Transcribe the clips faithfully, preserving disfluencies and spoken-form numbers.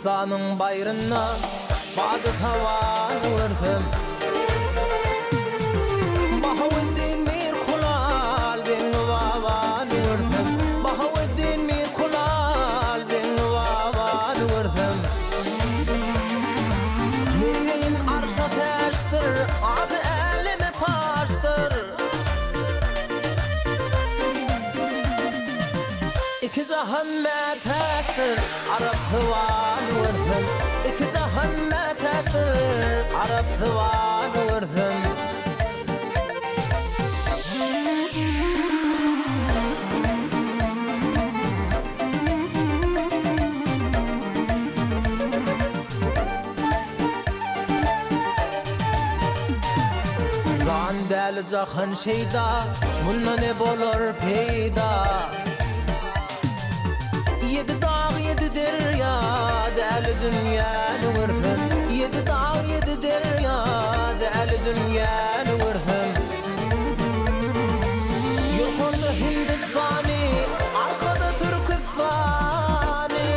Türkistan'ın bayrağına bazı havan vurdum. Bahavuddin Mir Kulal din vavan vurdum. Bahavuddin Mir Kulal din vavan vurdum. Mir'in arşa teştir, adı elimi paştır. İki zahan meteştir, Arap hıvan vurdum. İki zahan meteştir, Arap hıvan vurdum. Zan del zahan şeyda, bununla ne bolor peyda. Yedi dağ yedi derya, değerli dünyanı vurdum. Yedi dağ yedi derya, değerli dünyanı vurdum. Yukarıda Hindistani, arkada Türkistani.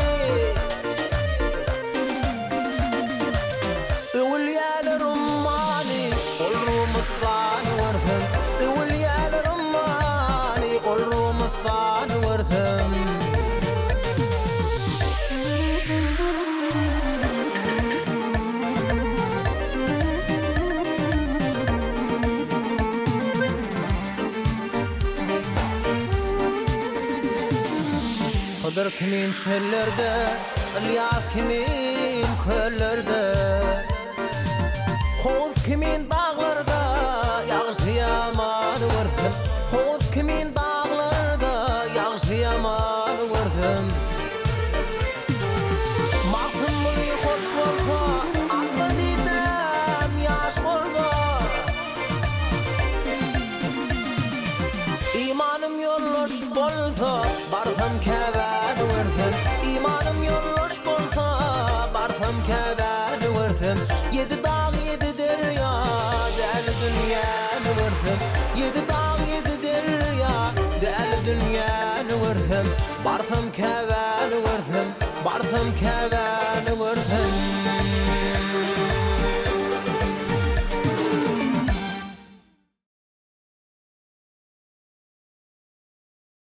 Övül yerli Rumani, ol Rumustan vurdum. Övül yerli Rumani, ol Rumustan vurdum. Hıdır kimin çöllerde, İlyas kimin köllerde. Kovuz kimin dağlarda, yağışı yaman vurdum. Kovuz kimin dağlarda, yağışı yaman vurdum. Mahsumluğu hoş olsa, aklı didem yaş oldu. İmanım yolloş bolsa, barsam kever vurdum. İmanım yolloş bolsa, barsam kever vurdum. Yedi dağ yedi derya, değerli dünyanı vurdum. Yedi dağ yedi derya, değerli dünyanı vurdum. Barsam kever vurdum, barsam kever